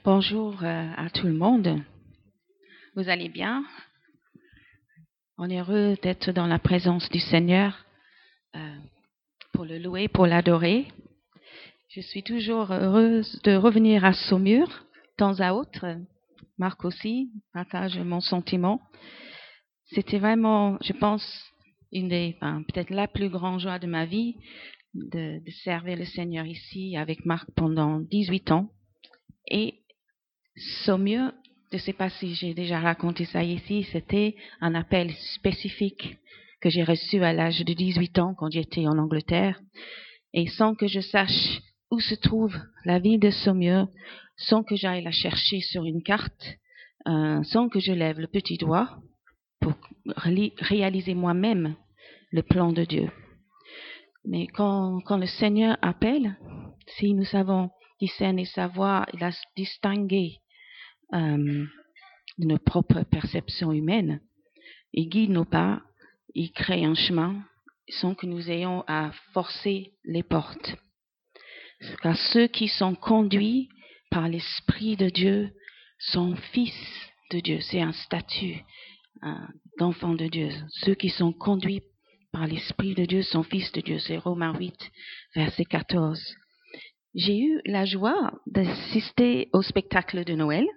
Bonjour à tout le monde. Vous allez bien? On est heureux d'être dans la présence du Seigneur pour le louer, pour l'adorer. Je suis toujours heureuse de revenir à Saumur, de temps à autre. Marc aussi partage mon sentiment. C'était vraiment, je pense, peut-être la plus grande joie de ma vie de servir le Seigneur ici avec Marc pendant 18 ans. Et Saumur, je ne sais pas si j'ai déjà raconté ça ici, c'était un appel spécifique que j'ai reçu à l'âge de 18 ans quand j'étais en Angleterre. Et sans que je sache où se trouve la ville de Saumur, sans que j'aille la chercher sur une carte, sans que je lève le petit doigt pour réaliser moi-même le plan de Dieu. Mais quand le Seigneur appelle, si nous savons discerner sa voix et la distinguer de nos propres perceptions humaines, il guide nos pas, il crée un chemin sans que nous ayons à forcer les portes. Car ceux qui sont conduits par l'Esprit de Dieu sont fils de Dieu. C'est un statut d'enfant de Dieu. Ceux qui sont conduits par l'Esprit de Dieu sont fils de Dieu. C'est Romains 8, verset 14. J'ai eu la joie d'assister au spectacle de Noël.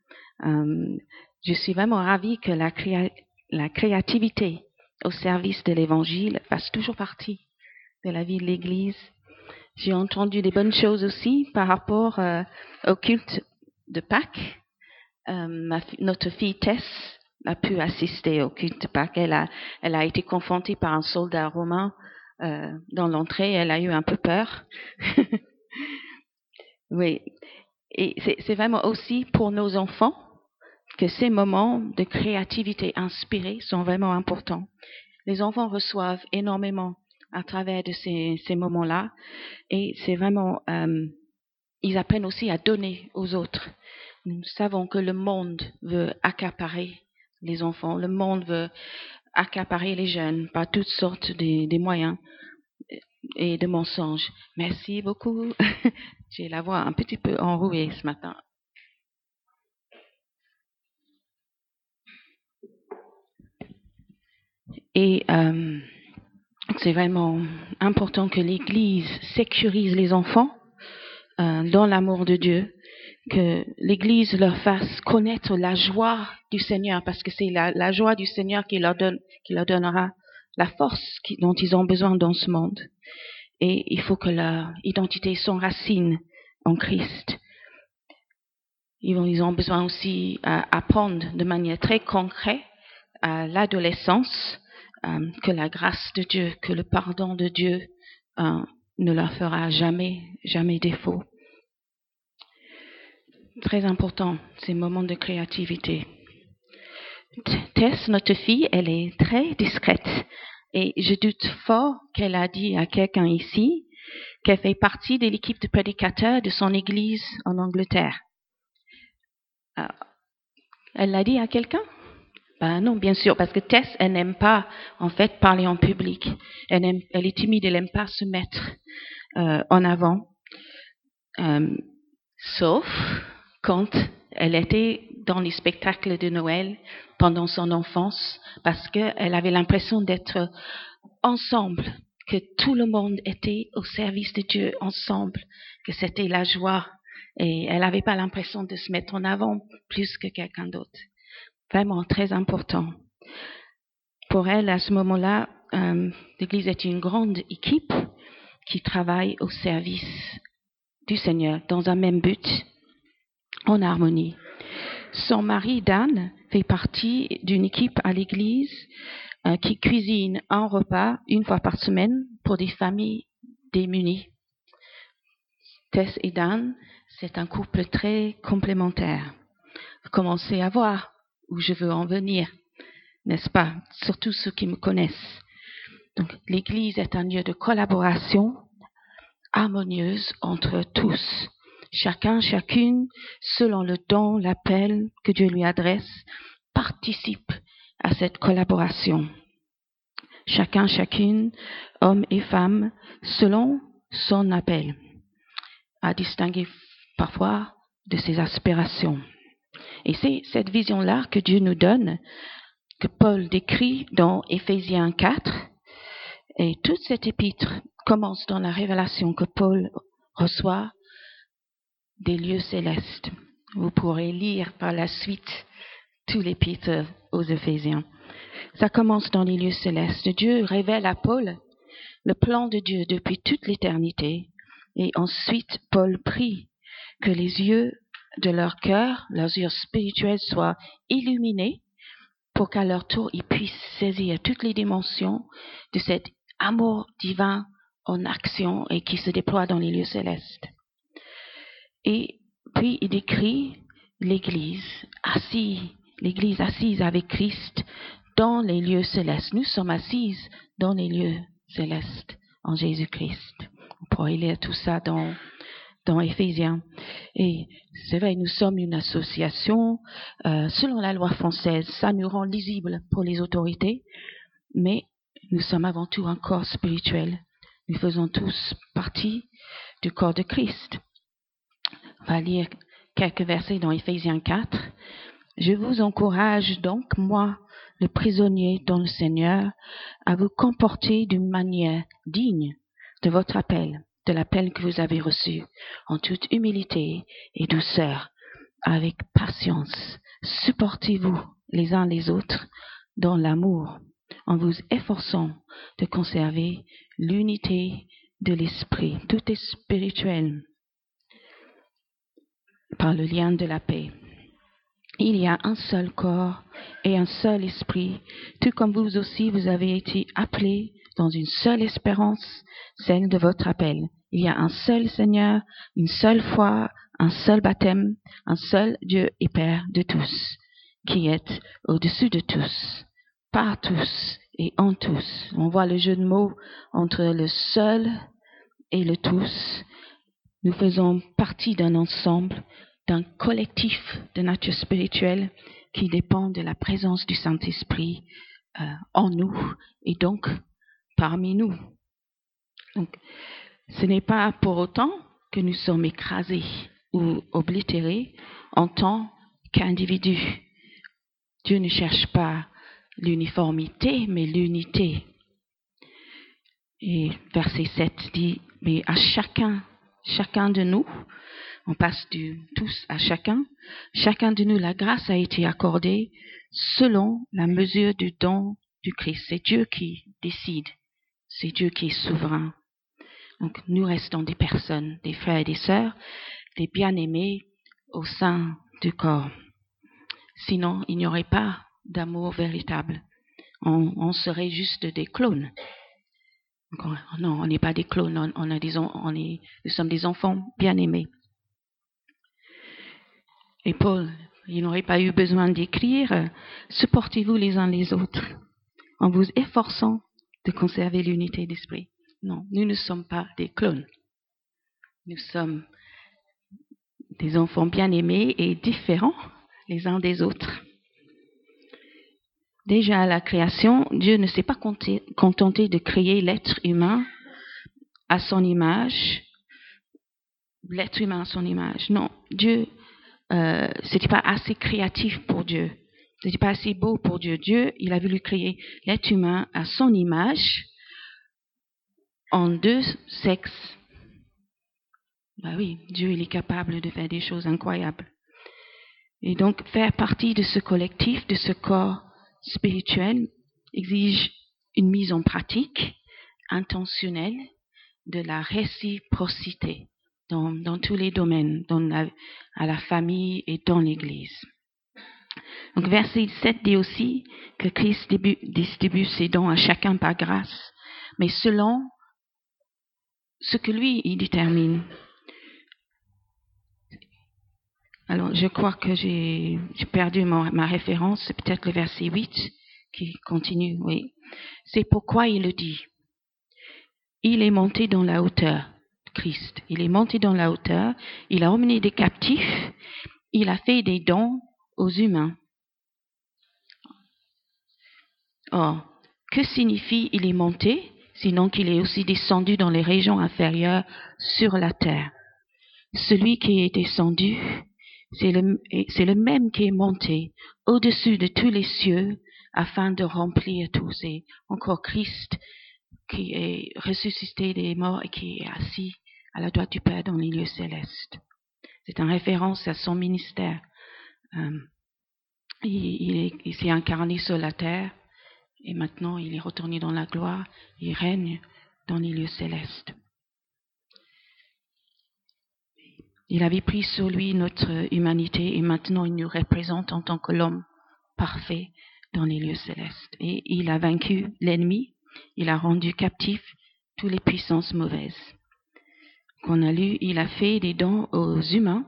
Je suis vraiment ravie que la créativité au service de l'Évangile fasse toujours partie de la vie de l'Église. J'ai entendu des bonnes choses aussi par rapport au culte de Pâques. Notre fille Tess a pu assister au culte de Pâques. Elle a été confrontée par un soldat romain dans l'entrée. Elle a eu un peu peur. Oui. Et c'est vraiment aussi pour nos enfants que ces moments de créativité inspirée sont vraiment importants. Les enfants reçoivent énormément à travers de ces moments-là, et c'est vraiment, ils apprennent aussi à donner aux autres. Nous savons que le monde veut accaparer les enfants, le monde veut accaparer les jeunes par toutes sortes des moyens et de mensonges. Merci beaucoup. J'ai la voix un petit peu enrouée ce matin. Et c'est vraiment important que l'Église sécurise les enfants dans l'amour de Dieu, que l'Église leur fasse connaître la joie du Seigneur, parce que c'est la joie du Seigneur qui leur donnera la force dont ils ont besoin dans ce monde. Et il faut que leur identité s'enracine en Christ. Ils ont besoin aussi d'apprendre de manière très concrète à l'adolescence que la grâce de Dieu, que le pardon de Dieu ne leur fera jamais défaut. Très important, ces moments de créativité. Tess, notre fille, elle est très discrète et je doute fort qu'elle a dit à quelqu'un ici qu'elle fait partie de l'équipe de prédicateurs de son église en Angleterre. Elle l'a dit à quelqu'un? Ben non, bien sûr, parce que Tess, elle n'aime pas, en fait, parler en public. Elle est timide, elle n'aime pas se mettre en avant. Sauf quand elle était dans les spectacles de Noël pendant son enfance, parce qu'elle avait l'impression d'être ensemble, que tout le monde était au service de Dieu ensemble, que c'était la joie. Et elle n'avait pas l'impression de se mettre en avant plus que quelqu'un d'autre. Vraiment très important. Pour elle, à ce moment-là, l'Église est une grande équipe qui travaille au service du Seigneur dans un même but, en harmonie. Son mari, Dan, fait partie d'une équipe à l'Église qui cuisine un repas une fois par semaine pour des familles démunies. Tess et Dan, c'est un couple très complémentaire. Vous commencez à voir où je veux en venir, n'est-ce pas? Surtout ceux qui me connaissent. Donc, l'Église est un lieu de collaboration harmonieuse entre tous. Chacune, selon le don, l'appel que Dieu lui adresse, participe à cette collaboration. Chacune, homme et femme, selon son appel. À distinguer parfois de ses aspirations. Et c'est cette vision-là que Dieu nous donne, que Paul décrit dans Éphésiens 4. Et toute cette épître commence dans la révélation que Paul reçoit des lieux célestes. Vous pourrez lire par la suite tout l'épître aux Éphésiens. Ça commence dans les lieux célestes. Dieu révèle à Paul le plan de Dieu depuis toute l'éternité. Et ensuite, Paul prie que les yeux de leur cœur, leurs yeux spirituels soient illuminés pour qu'à leur tour, ils puissent saisir toutes les dimensions de cet amour divin en action et qui se déploie dans les lieux célestes. Et puis, il décrit l'Église assise avec Christ dans les lieux célestes. Nous sommes assises dans les lieux célestes en Jésus-Christ. On pourrait lire tout ça dans Éphésiens. Et c'est vrai, nous sommes une association. Selon la loi française, ça nous rend lisibles pour les autorités, mais nous sommes avant tout un corps spirituel. Nous faisons tous partie du corps de Christ. On va lire quelques versets dans Éphésiens 4. Je vous encourage donc, moi, le prisonnier dans le Seigneur, à vous comporter d'une manière digne de votre appel, de l'appel que vous avez reçu, en toute humilité et douceur, avec patience. Supportez-vous les uns les autres dans l'amour, en vous efforçant de conserver l'unité de l'esprit. Tout est spirituel par le lien de la paix. Il y a un seul corps et un seul esprit, tout comme vous aussi vous avez été appelés dans une seule espérance, celle de votre appel. Il y a un seul Seigneur, une seule foi, un seul baptême, un seul Dieu et Père de tous, qui est au-dessus de tous, par tous et en tous. On voit le jeu de mots entre le seul et le tous. Nous faisons partie d'un ensemble, d'un collectif de nature spirituelle qui dépend de la présence du Saint-Esprit en nous et donc parmi nous. Donc, ce n'est pas pour autant que nous sommes écrasés ou oblitérés en tant qu'individus. Dieu ne cherche pas l'uniformité, mais l'unité. Et verset 7 dit, mais à chacun de nous, on passe du tous à chacun de nous, la grâce a été accordée selon la mesure du don du Christ. C'est Dieu qui décide, c'est Dieu qui est souverain. Donc nous restons des personnes, des frères et des sœurs, des bien-aimés au sein du corps. Sinon, il n'y aurait pas d'amour véritable. On serait juste des clones. Donc, non, on n'est pas des clones, nous sommes des enfants bien-aimés. Et Paul, il n'aurait pas eu besoin d'écrire « Supportez-vous les uns les autres en vous efforçant de conserver l'unité d'esprit ». Non, nous ne sommes pas des clones. Nous sommes des enfants bien-aimés et différents les uns des autres. Déjà à la création, Dieu ne s'est pas contenté de créer l'être humain à son image. L'être humain à son image. Non, Dieu... c'était pas assez créatif pour Dieu. C'était pas assez beau pour Dieu. Dieu, il a voulu créer l'être humain à son image, en deux sexes. Ben oui, Dieu, il est capable de faire des choses incroyables. Et donc, faire partie de ce collectif, de ce corps spirituel, exige une mise en pratique intentionnelle de la réciprocité. Dans tous les domaines, à la famille et dans l'Église. Donc verset 7 dit aussi que Christ distribue ses dons à chacun par grâce, mais selon ce que lui, il détermine. Alors, je crois que j'ai perdu ma référence, c'est peut-être le verset 8 qui continue, oui. C'est pourquoi il le dit. Il est monté dans la hauteur. Christ. Il est monté dans la hauteur, il a emmené des captifs, il a fait des dons aux humains. Or, que signifie il est monté, sinon qu'il est aussi descendu dans les régions inférieures sur la terre? Celui qui est descendu c'est le même qui est monté au-dessus de tous les cieux afin de remplir tout. C'est encore Christ qui est ressuscité des morts et qui est assis à la droite du Père dans les lieux célestes. C'est en référence à son ministère. Il s'est incarné sur la terre et maintenant il est retourné dans la gloire. Il règne dans les lieux célestes. Il avait pris sur lui notre humanité et maintenant il nous représente en tant que l'homme parfait dans les lieux célestes. Et il a vaincu l'ennemi, il a rendu captifs toutes les puissances mauvaises. Qu'on a lu, il a fait des dons aux humains.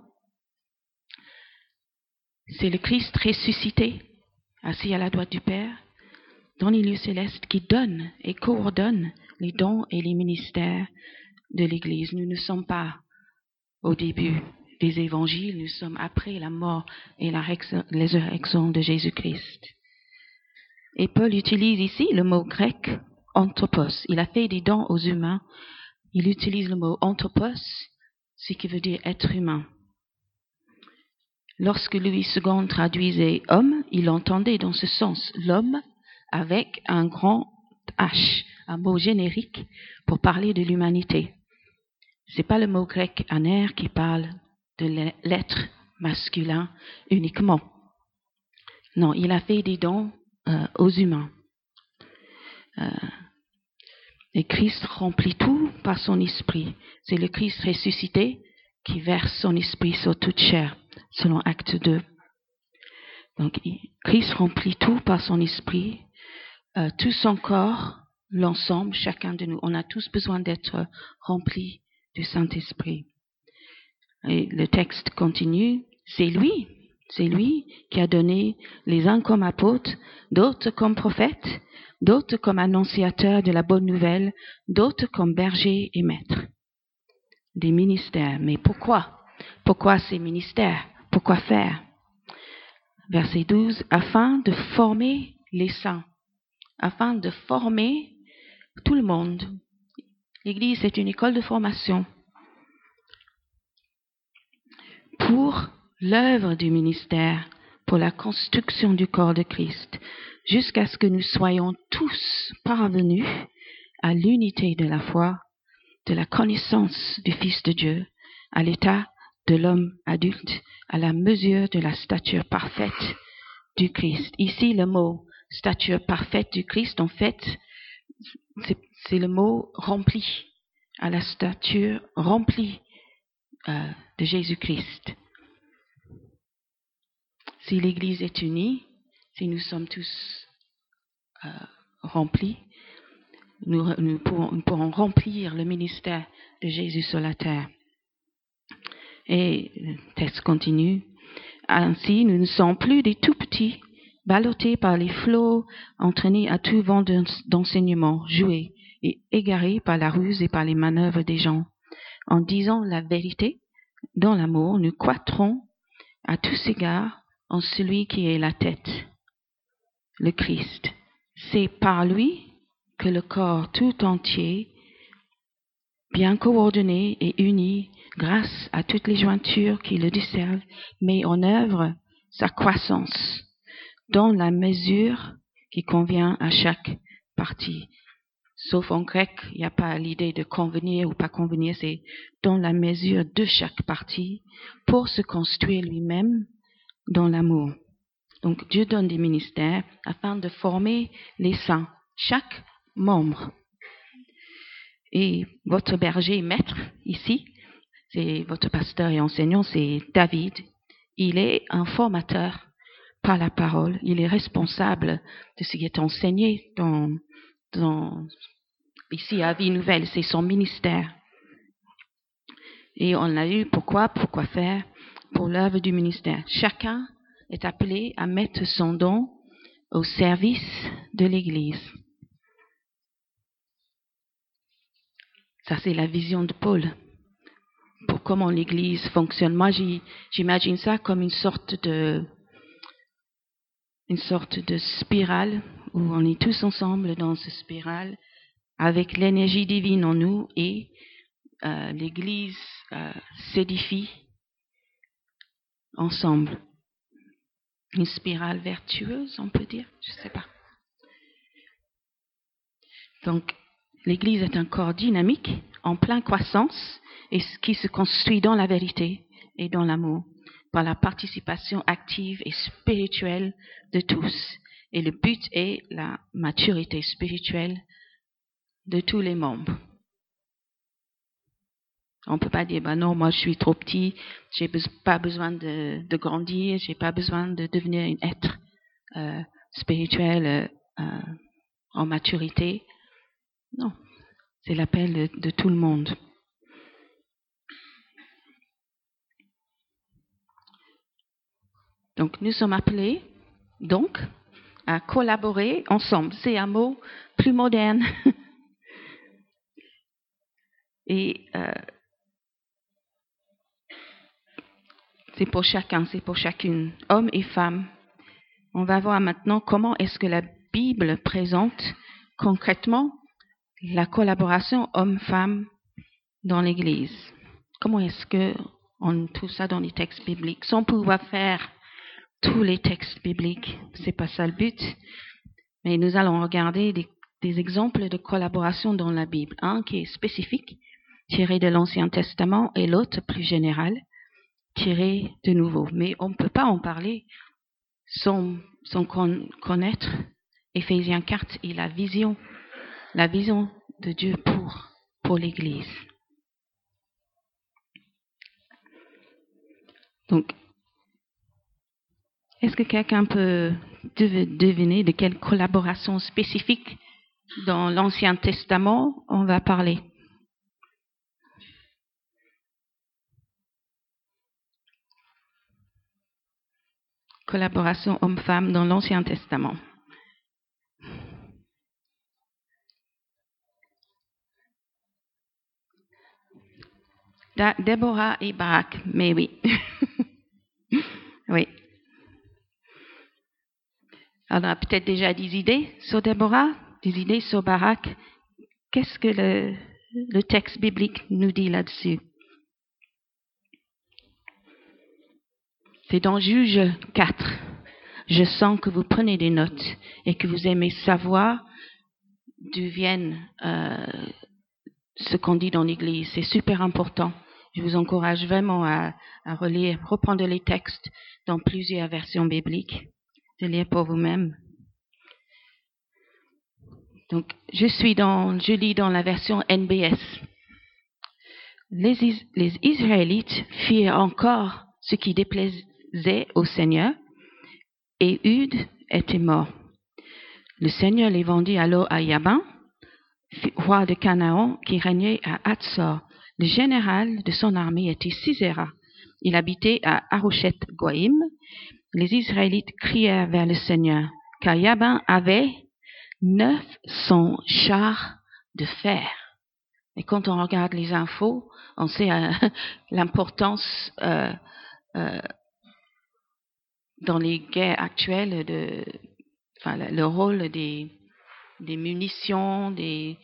C'est le Christ ressuscité, assis à la droite du Père, dans les lieux célestes, qui donne et coordonne les dons et les ministères de l'Église. Nous ne sommes pas au début des évangiles, nous sommes après la mort et la résurrection de Jésus-Christ. Et Paul utilise ici le mot grec anthropos. Il a fait des dons aux humains. Il utilise le mot anthropos, ce qui veut dire être humain. Lorsque Louis II traduisait homme, il entendait dans ce sens l'homme avec un grand H, un mot générique pour parler de l'humanité. C'est pas le mot grec aner qui parle de l'être masculin uniquement. Non, il a fait des dons aux humains. Et Christ remplit tout par son esprit. C'est le Christ ressuscité qui verse son esprit sur toute chair, selon Acte 2. Donc, Christ remplit tout par son esprit, tout son corps, l'ensemble, chacun de nous. On a tous besoin d'être remplis du Saint-Esprit. Et le texte continue, c'est lui qui a donné les uns comme apôtres, d'autres comme prophètes, d'autres comme annonciateurs de la bonne nouvelle, d'autres comme bergers et maîtres. Des ministères. Mais pourquoi? Pourquoi ces ministères? Pourquoi faire? Verset 12, afin de former les saints, afin de former tout le monde. L'Église est une école de formation pour l'œuvre du ministère, pour la construction du corps de Christ, jusqu'à ce que nous soyons tous parvenus à l'unité de la foi, de la connaissance du Fils de Dieu, à l'état de l'homme adulte, à la mesure de la stature parfaite du Christ. Ici, le mot stature parfaite du Christ, en fait, c'est le mot rempli, à la stature remplie de Jésus-Christ. Si l'Église est unie, si nous sommes tous remplis, nous pourrons remplir le ministère de Jésus sur la terre. Et le texte continue. Ainsi, nous ne sommes plus des tout petits, ballottés par les flots, entraînés à tout vent d'enseignement, joués et égarés par la ruse et par les manœuvres des gens. En disant la vérité, dans l'amour, nous croîtrons à tous égards en celui qui est la tête, le Christ. C'est par lui que le corps tout entier, bien coordonné et uni, grâce à toutes les jointures qui le desservent, met en œuvre sa croissance dans la mesure qui convient à chaque partie. Sauf en grec, il n'y a pas l'idée de convenir ou pas convenir, c'est dans la mesure de chaque partie pour se construire lui-même dans l'amour. Donc Dieu donne des ministères afin de former les saints, chaque membre. Et votre berger maître ici, c'est votre pasteur et enseignant, c'est David. Il est un formateur par la parole. Il est responsable de ce qui est enseigné ici à Vie Nouvelle. C'est son ministère. Et on a eu pourquoi faire pour l'œuvre du ministère. Chacun est appelé à mettre son don au service de l'Église. Ça, c'est la vision de Paul pour comment l'Église fonctionne. Moi, j'imagine ça comme une sorte de spirale où on est tous ensemble dans cette spirale avec l'énergie divine en nous et l'Église s'édifie ensemble. Une spirale vertueuse, on peut dire, je ne sais pas. Donc, l'Église est un corps dynamique, en pleine croissance, et qui se construit dans la vérité et dans l'amour, par la participation active et spirituelle de tous. Et le but est la maturité spirituelle de tous les membres. On ne peut pas dire, non, moi je suis trop petit, j'ai pas besoin de grandir, j'ai pas besoin de devenir un être spirituel en maturité. Non, c'est l'appel de tout le monde. Donc nous sommes appelés, donc, à collaborer ensemble. C'est un mot plus moderne. Et c'est pour chacun, c'est pour chacune, hommes et femmes. On va voir maintenant comment est-ce que la Bible présente concrètement la collaboration homme-femme dans l'Église. Comment est-ce qu'on trouve ça dans les textes bibliques sans pouvoir faire tous les textes bibliques? C'est pas ça le but. Mais nous allons regarder des exemples de collaboration dans la Bible. Un qui est spécifique, tiré de l'Ancien Testament, et l'autre plus général, tiré de Nouveau. Mais on ne peut pas en parler sans connaître Éphésiens 4 et la vision de Dieu pour l'Église. Donc, est-ce que quelqu'un peut deviner de quelle collaboration spécifique dans l'Ancien Testament on va parler? Collaboration homme-femme dans l'Ancien Testament. Déborah et Barak, mais oui. Oui. Alors, on a peut-être déjà des idées sur Déborah, des idées sur Barak. Qu'est-ce que le texte biblique nous dit là-dessus? C'est dans Juge 4. Je sens que vous prenez des notes et que vous aimez savoir d'où viennent ce qu'on dit dans l'Église. C'est super important. Je vous encourage vraiment à relire, reprendre les textes dans plusieurs versions bibliques, de lire pour vous-même. Donc, je lis dans la version NBS. Les Israélites firent encore ce qui déplaisait au Seigneur, et Ehud était mort. Le Seigneur les vendit alors à Jaban, roi de Canaan, qui régnait à Hatzor. Le général de son armée était Sisera. Il habitait à Haroshet-Goïm. Les Israélites crièrent vers le Seigneur, car Jaban avait 900 chars de fer. Et quand on regarde les infos, on sait l'importance dans les guerres actuelles le rôle des munitions, des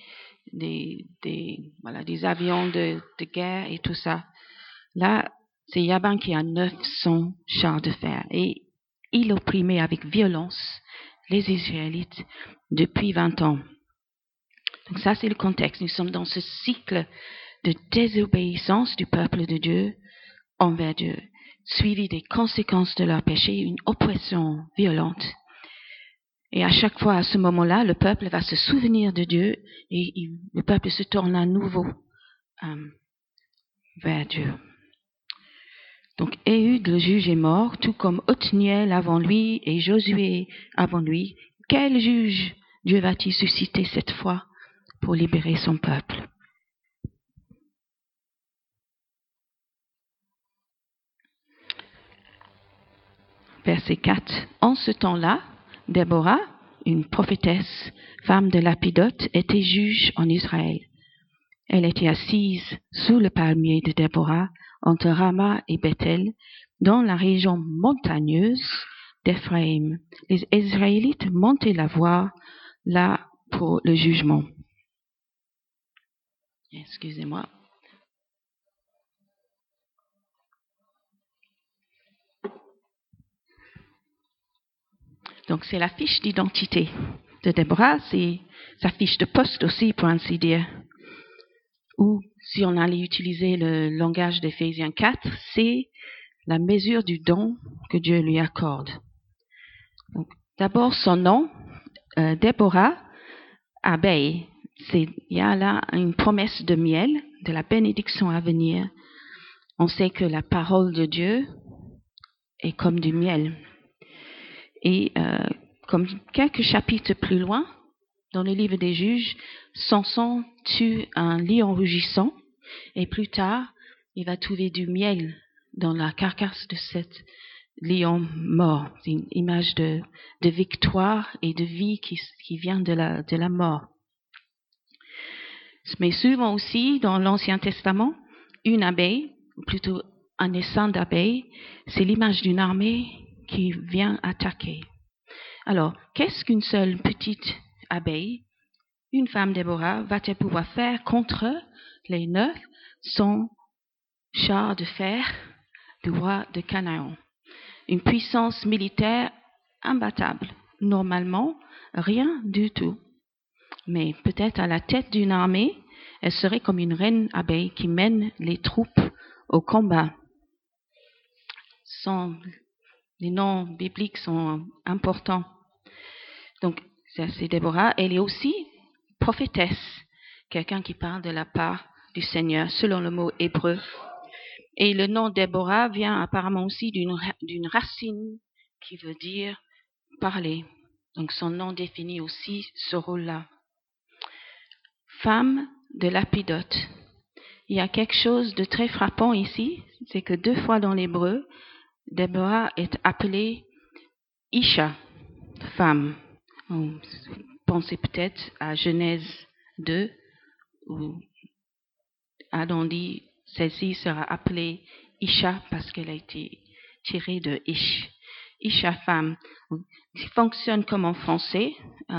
avions de guerre et tout ça. Là, c'est Jaban qui a 900 chars de fer et il opprimait avec violence les Israélites depuis 20 ans. Donc ça, c'est le contexte. Nous sommes dans ce cycle de désobéissance du peuple de Dieu envers Dieu, suivi des conséquences de leur péché, une oppression violente. Et à chaque fois, à ce moment-là, le peuple va se souvenir de Dieu et le peuple se tourne à nouveau vers Dieu. Donc, Ehud, le juge, est mort, tout comme Othniel avant lui et Josué avant lui. Quel juge Dieu va-t-il susciter cette fois pour libérer son peuple? Verset 4. En ce temps-là, Déborah, une prophétesse, femme de Lapidote, était juge en Israël. Elle était assise sous le palmier de Déborah, entre Rama et Bethel, dans la région montagneuse d'Éphraïm. Les Israélites montaient la voir là pour le jugement. Excusez-moi. Donc, c'est la fiche d'identité de Déborah, c'est sa fiche de poste aussi, pour ainsi dire. Ou, si on allait utiliser le langage d'Éphésiens 4, c'est la mesure du don que Dieu lui accorde. Donc, d'abord, son nom, Déborah, abeille. Il y a là une promesse de miel, de la bénédiction à venir. On sait que la parole de Dieu est comme du miel. Et comme quelques chapitres plus loin, dans le livre des Juges, Samson tue un lion rugissant et plus tard, il va trouver du miel dans la carcasse de cet lion mort. C'est une image de victoire et de vie qui vient de la mort. Mais souvent aussi, dans l'Ancien Testament, une abeille, ou plutôt un essaim d'abeilles, c'est l'image d'une armée qui vient attaquer. Alors, qu'est-ce qu'une seule petite abeille, une femme Déborah, va-t-elle pouvoir faire contre les 900 chars de fer du roi de Canaan? Une puissance militaire imbattable. Normalement, rien du tout. Mais peut-être à la tête d'une armée, elle serait comme une reine abeille qui mène les troupes au combat. Les noms bibliques sont importants. Donc, ça, c'est Déborah. Elle est aussi prophétesse, quelqu'un qui parle de la part du Seigneur, selon le mot hébreu. Et le nom Déborah vient apparemment aussi d'une racine qui veut dire parler. Donc, son nom définit aussi ce rôle-là. Femme de Lapidote. Il y a quelque chose de très frappant ici, c'est que 2 fois dans l'hébreu, Déborah est appelée Isha, femme. Vous pensez peut-être à Genèse 2, où Adam dit, celle-ci sera appelée Isha parce qu'elle a été tirée de Ish. Isha, femme, qui fonctionne comme en français.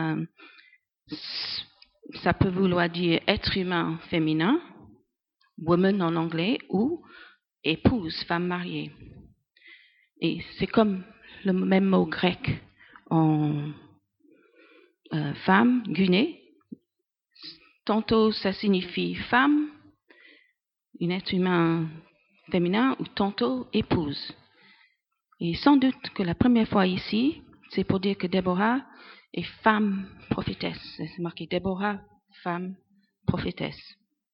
Ça peut vouloir dire être humain féminin, woman en anglais, ou épouse, femme mariée. Et c'est comme le même mot grec en femme, guné. Tantôt ça signifie femme, un être humain féminin, ou tantôt épouse. Et sans doute que la première fois ici, c'est pour dire que Déborah est femme prophétesse. C'est marqué Déborah, femme prophétesse.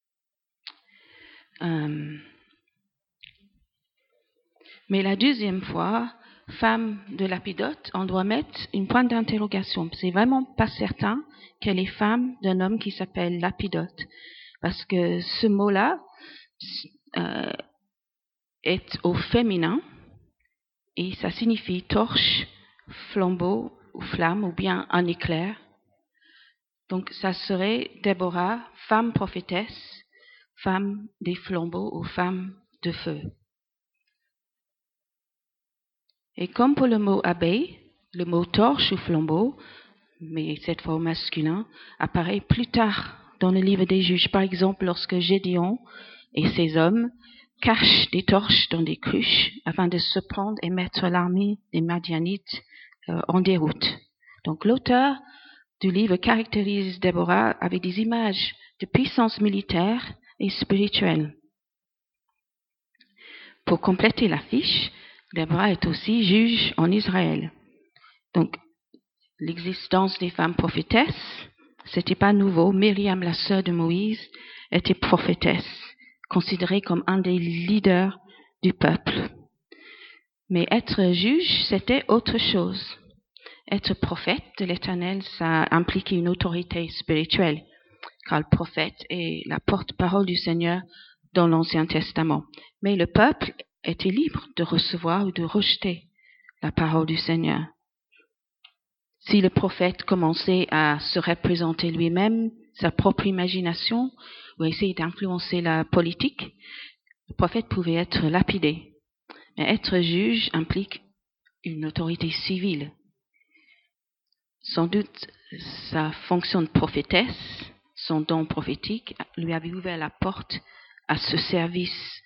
Mais la deuxième fois, femme de Lapidote, on doit mettre une pointe d'interrogation. C'est vraiment pas certain qu'elle est femme d'un homme qui s'appelle Lapidote. Parce que ce mot-là est au féminin et ça signifie torche, flambeau ou flamme ou bien un éclair. Donc ça serait Déborah, femme prophétesse, femme des flambeaux ou femme de feu. Et comme pour le mot abeille, le mot torche ou flambeau, mais cette fois au masculin, apparaît plus tard dans le livre des Juges. Par exemple, lorsque Gédéon et ses hommes cachent des torches dans des cruches afin de se prendre et mettre l'armée des Madianites en déroute. Donc l'auteur du livre caractérise Déborah avec des images de puissance militaire et spirituelle. Pour compléter la fiche, Déborah est aussi juge en Israël. Donc, l'existence des femmes prophétesses, c'était pas nouveau. Myriam, la sœur de Moïse, était prophétesse, considérée comme un des leaders du peuple. Mais être juge, c'était autre chose. Être prophète de l'Éternel, ça impliquait une autorité spirituelle, car le prophète est la porte-parole du Seigneur dans l'Ancien Testament. Mais le peuple était libre de recevoir ou de rejeter la parole du Seigneur. Si le prophète commençait à se représenter lui-même, sa propre imagination, ou essayer d'influencer la politique, le prophète pouvait être lapidé. Mais être juge implique une autorité civile. Sans doute, sa fonction de prophétesse, son don prophétique, lui avait ouvert la porte à ce service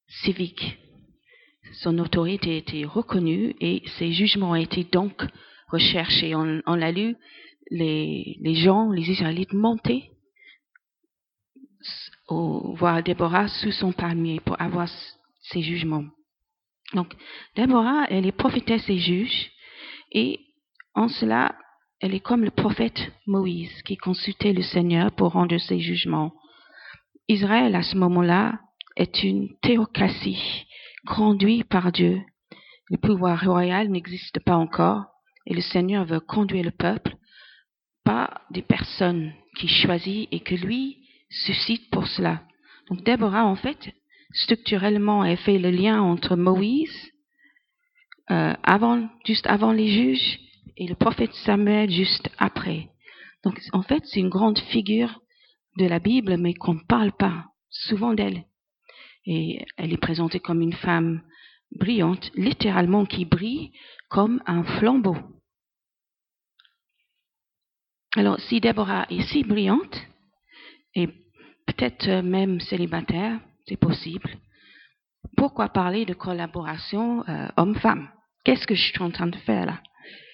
civique. Son autorité était reconnue et ses jugements étaient donc recherche et on l'a lu, les Israélites montaient voir Déborah sous son palmier pour avoir ses jugements. Donc, Déborah, elle est prophétesse et juge, et en cela, elle est comme le prophète Moïse qui consultait le Seigneur pour rendre ses jugements. Israël, à ce moment-là, est une théocratie conduite par Dieu. Le pouvoir royal n'existe pas encore, et le Seigneur veut conduire le peuple par des personnes qu'il choisit et que lui suscite pour cela. Donc Déborah, en fait, structurellement, elle fait le lien entre Moïse, juste avant les juges, et le prophète Samuel juste après. Donc en fait, c'est une grande figure de la Bible, mais qu'on ne parle pas souvent d'elle. Et elle est présentée comme une femme brillante, littéralement qui brille comme un flambeau. Alors, si Déborah est si brillante, et peut-être même célibataire, c'est possible, pourquoi parler de collaboration homme-femme? Qu'est-ce que je suis en train de faire là?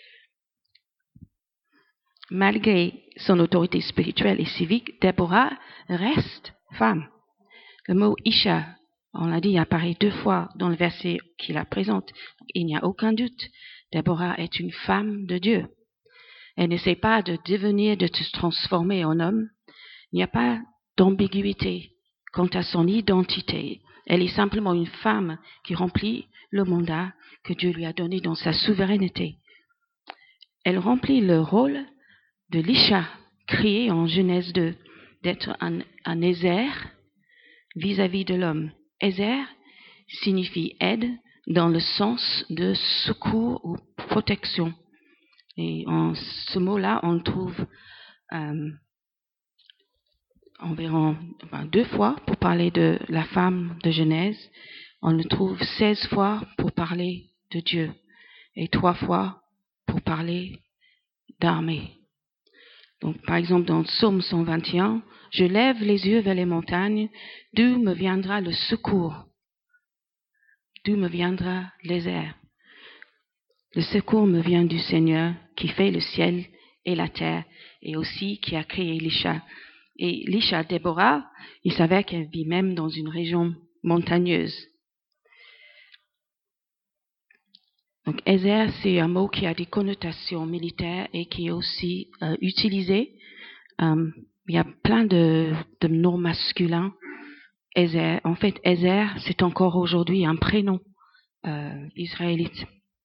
Malgré son autorité spirituelle et civique, Déborah reste femme. Le mot Isha, on l'a dit, apparaît 2 fois dans le verset qui la présente. Il n'y a aucun doute, Déborah est une femme de Dieu. Elle n'essaie pas de devenir, de se transformer en homme. Il n'y a pas d'ambiguïté quant à son identité. Elle est simplement une femme qui remplit le mandat que Dieu lui a donné dans sa souveraineté. Elle remplit le rôle de l'Isha, créé en Genèse 2, d'être un Ézer vis-à-vis de l'homme. Ézer signifie aide dans le sens de secours ou protection. Et en ce mot-là, on le trouve environ 2 fois pour parler de la femme de Genèse. On le trouve 16 fois pour parler de Dieu et 3 fois pour parler d'armée. Donc, par exemple, dans Psaume 121, « Je lève les yeux vers les montagnes, d'où me viendra le secours? D'où me viendra l'Ézer? Le secours me vient du Seigneur qui fait le ciel et la terre et aussi qui a créé l'Isha. » Et l'Isha, Déborah, il s'avère qu'elle vit même dans une région montagneuse. Donc, Ézer, c'est un mot qui a des connotations militaires et qui est aussi utilisé. Il y a plein de noms masculins. Ézer, en fait, Ézer, c'est encore aujourd'hui un prénom israélite.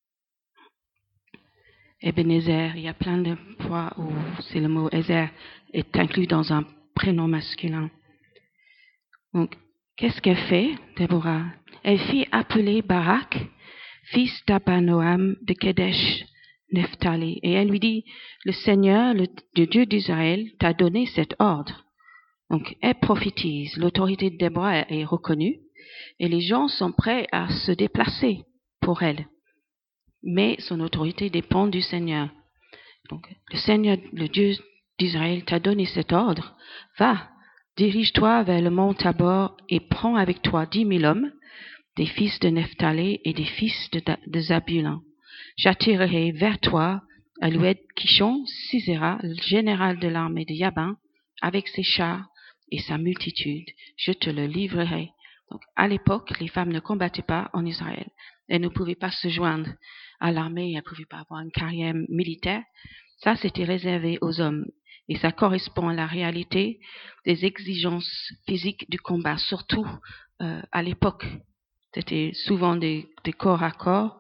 Ebenezer, il y a plein de fois où c'est le mot Ézer est inclus dans un prénom masculin. Donc, qu'est-ce qu'elle fait, Déborah? Elle fit appeler Barak, fils d'Abanoam de Kedesh Nephtali, et elle lui dit, le Seigneur, le Dieu d'Israël, t'a donné cet ordre. Donc, elle prophétise, l'autorité de Déborah est reconnue, et les gens sont prêts à se déplacer pour elle. Mais son autorité dépend du Seigneur. Donc, le Seigneur, le Dieu d'Israël, t'a donné cet ordre. Va, dirige-toi vers le mont Tabor et prends avec toi 10 000 hommes, des fils de Nephtali et des fils de Zabulon. J'attirerai vers toi Aloued Kishon, Sisera, le général de l'armée de Yabin, avec ses chars et sa multitude. Je te le livrerai. Donc, à l'époque, les femmes ne combattaient pas en Israël. Elles ne pouvaient pas se joindre à l'armée, elles ne pouvaient pas avoir une carrière militaire. Ça, c'était réservé aux hommes. Et ça correspond à la réalité des exigences physiques du combat, surtout à l'époque. C'était souvent des corps à corps.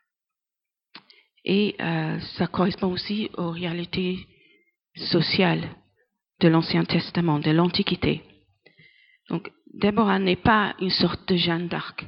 Et ça correspond aussi aux réalités sociales de l'Ancien Testament, de l'Antiquité. Donc, Déborah n'est pas une sorte de Jeanne d'Arc.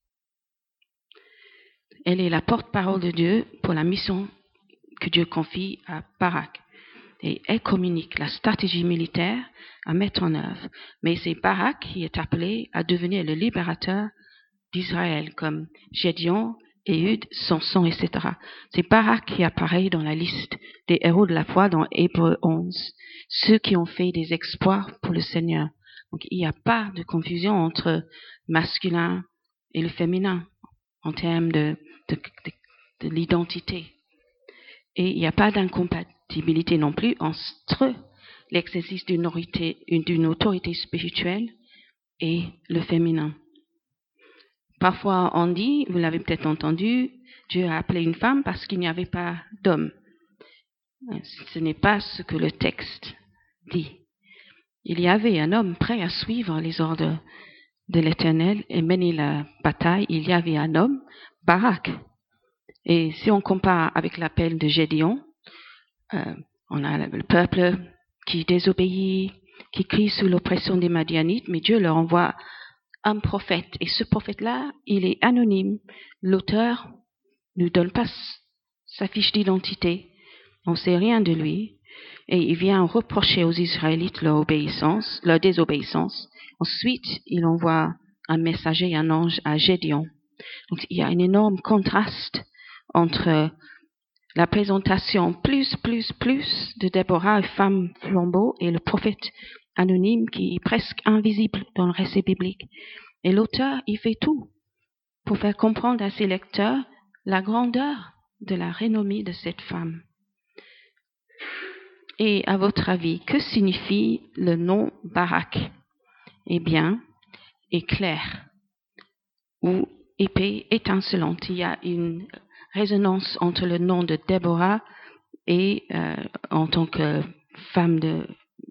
Elle est la porte-parole de Dieu pour la mission que Dieu confie à Barak. Et elle communique la stratégie militaire à mettre en œuvre. Mais c'est Barak qui est appelé à devenir le libérateur d'Israël, comme Gédéon, Éhud, Samson, etc. C'est Barak qui apparaît dans la liste des héros de la foi dans Hébreux 11, ceux qui ont fait des exploits pour le Seigneur. Donc il n'y a pas de confusion entre masculin et le féminin en termes de l'identité. Et il n'y a pas d'incompatibilité non plus entre l'exercice d'une autorité spirituelle et le féminin. Parfois, on dit, vous l'avez peut-être entendu, Dieu a appelé une femme parce qu'il n'y avait pas d'homme. Ce n'est pas ce que le texte dit. Il y avait un homme prêt à suivre les ordres de l'Éternel et mener la bataille. Il y avait un homme, Barak. Et si on compare avec l'appel de Gédéon, on a le peuple qui désobéit, qui crie sous l'oppression des Madianites, mais Dieu leur envoie un prophète. Et ce prophète-là, il est anonyme. L'auteur ne donne pas sa fiche d'identité. On ne sait rien de lui. Et il vient reprocher aux Israélites leur désobéissance. Ensuite, il envoie un messager, un ange à Gédéon. Donc, il y a un énorme contraste entre la présentation plus de Déborah, femme flambeau, et le prophète anonyme qui est presque invisible dans le récit biblique. Et l'auteur, il fait tout pour faire comprendre à ses lecteurs la grandeur de la renommée de cette femme. Et à votre avis, que signifie le nom Barak? Eh bien, éclair ou épée étincelante. Il y a une résonance entre le nom de Déborah et en tant que femme de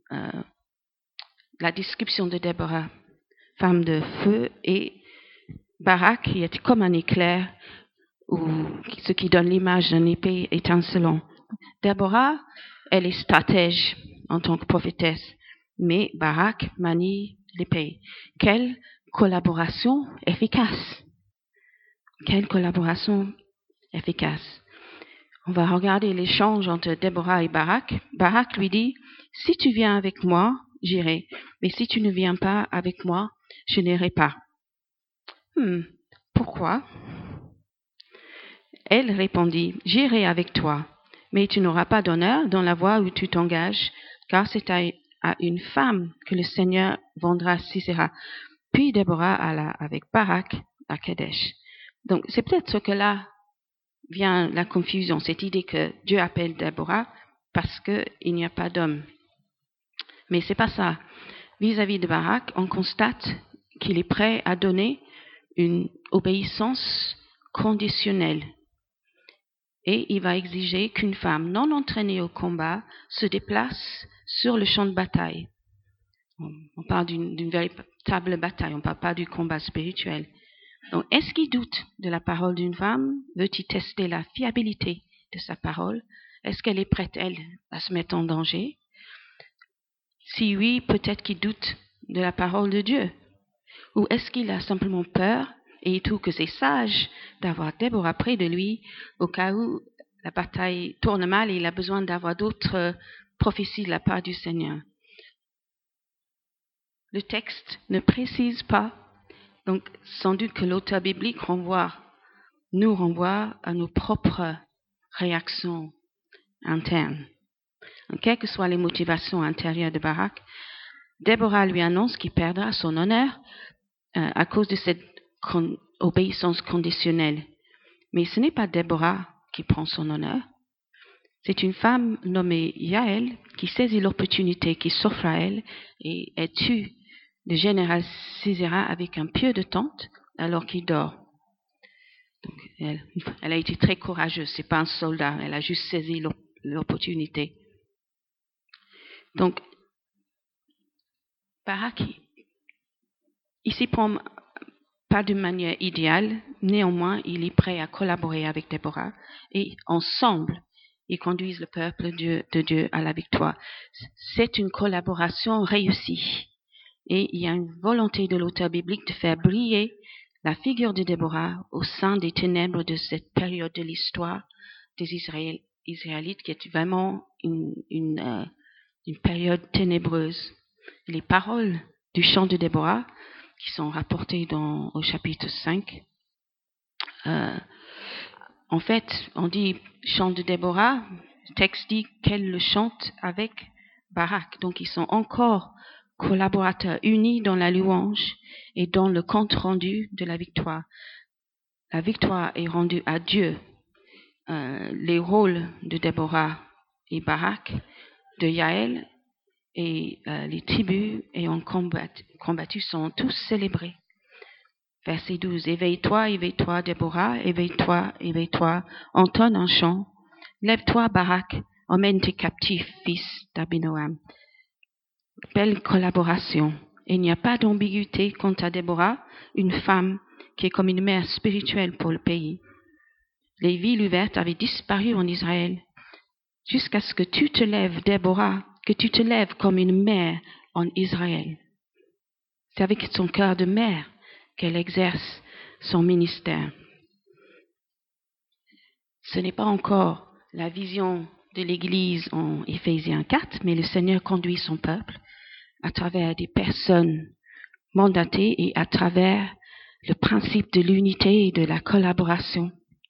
la description de Déborah, femme de feu, et Barak qui est comme un éclair ou ce qui donne l'image d'une épée étincelante. Déborah, elle est stratège en tant que prophétesse, mais Barak manie l'épée. Quelle collaboration efficace! Quelle collaboration efficace! On va regarder l'échange entre Déborah et Barak. Barak lui dit, si tu viens avec moi, j'irai, mais si tu ne viens pas avec moi, je n'irai pas. Pourquoi? Elle répondit, j'irai avec toi, mais tu n'auras pas d'honneur dans la voie où tu t'engages, car c'est à une femme que le Seigneur vendra Sisera. Puis Déborah alla avec Barak à Kadesh. Donc c'est peut-être ce que là vient la confusion, cette idée que Dieu appelle Déborah parce qu'il n'y a pas d'homme. Mais c'est pas ça. Vis-à-vis de Barak, on constate qu'il est prêt à donner une obéissance conditionnelle. Et il va exiger qu'une femme non entraînée au combat se déplace sur le champ de bataille. On parle d'une véritable bataille, on ne parle pas du combat spirituel. Donc, est-ce qu'il doute de la parole d'une femme? Veut-il tester la fiabilité de sa parole? Est-ce qu'elle est prête, elle, à se mettre en danger? Si oui, peut-être qu'il doute de la parole de Dieu. Ou est-ce qu'il a simplement peur et il trouve que c'est sage d'avoir Déborah près de lui au cas où la bataille tourne mal et il a besoin d'avoir d'autres prophéties de la part du Seigneur? Le texte ne précise pas. Donc, sans doute que l'auteur biblique nous renvoie à nos propres réactions internes. Donc, quelles que soient les motivations intérieures de Barak, Déborah lui annonce qu'il perdra son honneur à cause de cette obéissance conditionnelle. Mais ce n'est pas Déborah qui prend son honneur. C'est une femme nommée Yaël qui saisit l'opportunité qui s'offre à elle et elle tue le général Sisera avec un pieu de tente alors qu'il dort. Donc, elle a été très courageuse, c'est pas un soldat, elle a juste saisi l'opportunité. Donc, Barak, il s'y prend pas d'une manière idéale, néanmoins, il est prêt à collaborer avec Déborah et ensemble, ils conduisent le peuple de Dieu à la victoire. C'est une collaboration réussie. Et il y a une volonté de l'auteur biblique de faire briller la figure de Déborah au sein des ténèbres de cette période de l'histoire des Israélites qui est vraiment une période ténébreuse. Les paroles du chant de Déborah qui sont rapportées au chapitre 5, en fait, on dit chant de Déborah, le texte dit qu'elle le chante avec Barak. Donc ils sont encore collaborateurs unis dans la louange et dans le compte rendu de la victoire. La victoire est rendue à Dieu les rôles de Déborah et Barak, de Yaël et les tribus ayant combattu sont tous célébrés. Verset 12. Éveille-toi, Déborah, éveille-toi, entonne un chant. Lève-toi, Barak, emmène tes captifs, fils d'Abinoam. Belle collaboration. Il n'y a pas d'ambiguïté quant à Déborah, une femme qui est comme une mère spirituelle pour le pays. Les villes ouvertes avaient disparu en Israël, jusqu'à ce que tu te lèves, Déborah, que tu te lèves comme une mère en Israël. C'est avec son cœur de mère qu'elle exerce son ministère. Ce n'est pas encore la vision de l'Église en Éphésiens 4, mais le Seigneur conduit son peuple à travers des personnes mandatées et à travers le principe de l'unité et de la collaboration.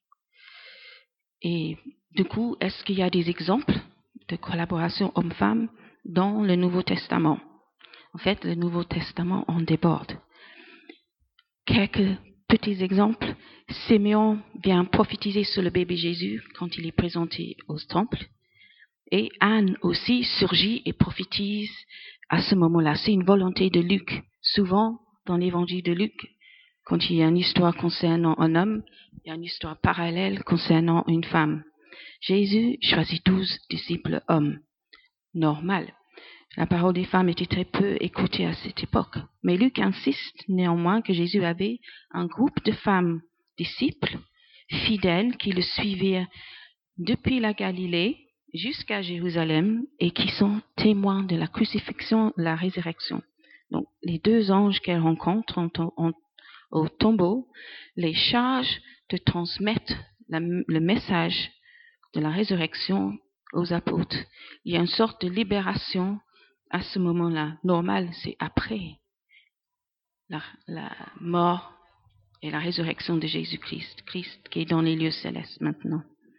Et du coup, est-ce qu'il y a des exemples de collaboration homme-femme dans le Nouveau Testament? En fait, le Nouveau Testament en déborde. Quelques petits exemples. Siméon vient prophétiser sur le bébé Jésus quand il est présenté au temple. Et Anne aussi surgit et prophétise à ce moment-là. C'est une volonté de Luc. Souvent, dans l'évangile de Luc, quand il y a une histoire concernant un homme, il y a une histoire parallèle concernant une femme. Jésus choisit 12 disciples hommes. Normal. La parole des femmes était très peu écoutée à cette époque. Mais Luc insiste néanmoins que Jésus avait un groupe de femmes disciples, fidèles, qui le suivirent depuis la Galilée jusqu'à Jérusalem et qui sont témoins de la crucifixion, la résurrection. Donc, les deux anges qu'elle rencontre au tombeau les chargent de transmettre le message de la résurrection aux apôtres. Il y a une sorte de libération à ce moment-là. Normal, c'est après la mort et la résurrection de Jésus-Christ, Christ qui est dans les lieux célestes maintenant.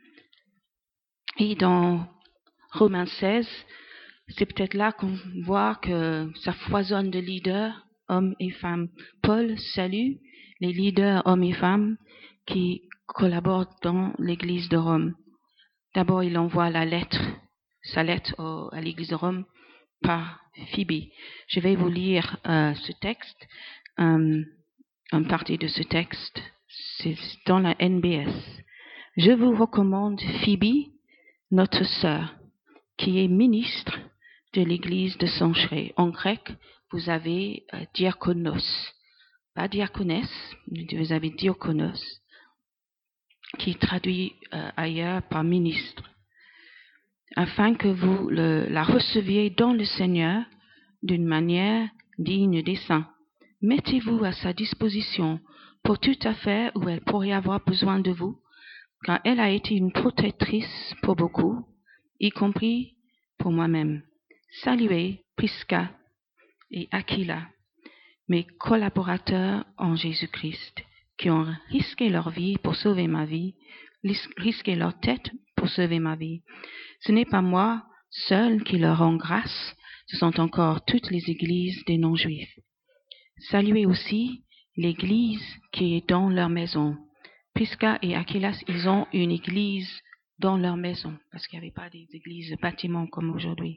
Et dans Romains 16, c'est peut-être là qu'on voit que ça foisonne de leaders, hommes et femmes. Paul salue les leaders, hommes et femmes, qui collaborent dans l'Église de Rome. D'abord, il envoie sa lettre à l'Église de Rome par Phoebe. Je vais vous lire ce texte, une partie de ce texte. C'est dans la NBS. Je vous recommande Phoebe, notre sœur, qui est ministre de l'église de Sanchré. En grec, vous avez diakonos, pas diaconesse, vous avez diakonos, qui traduit ailleurs par ministre, afin que vous la receviez dans le Seigneur d'une manière digne des saints. Mettez-vous à sa disposition pour toute affaire où elle pourrait avoir besoin de vous, car elle a été une protectrice pour beaucoup, y compris pour moi-même. Saluez Prisca et Aquila, mes collaborateurs en Jésus-Christ, qui ont risqué leur vie pour sauver ma vie, risqué leur tête pour sauver ma vie. Ce n'est pas moi seul qui leur rend grâce, ce sont encore toutes les églises des non-juifs. Saluez aussi l'église qui est dans leur maison. Prisca et Aquilas, ils ont une église dans leur maison, parce qu'il n'y avait pas des églises de bâtiments comme aujourd'hui.